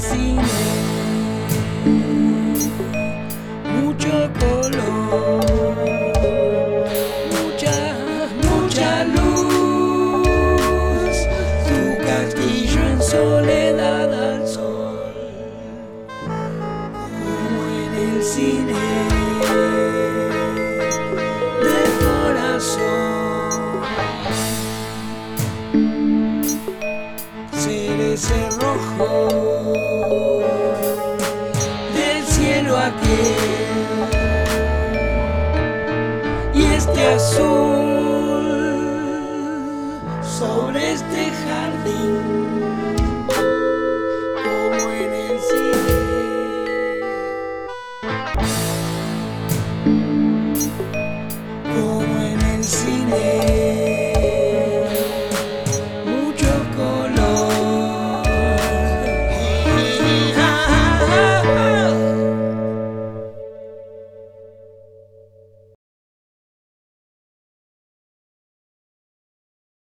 cine, mucho color, mucha luz, tu castillo en soledad al sol, como en el cine del corazón. Celeste rojo del cielo aquel y este azul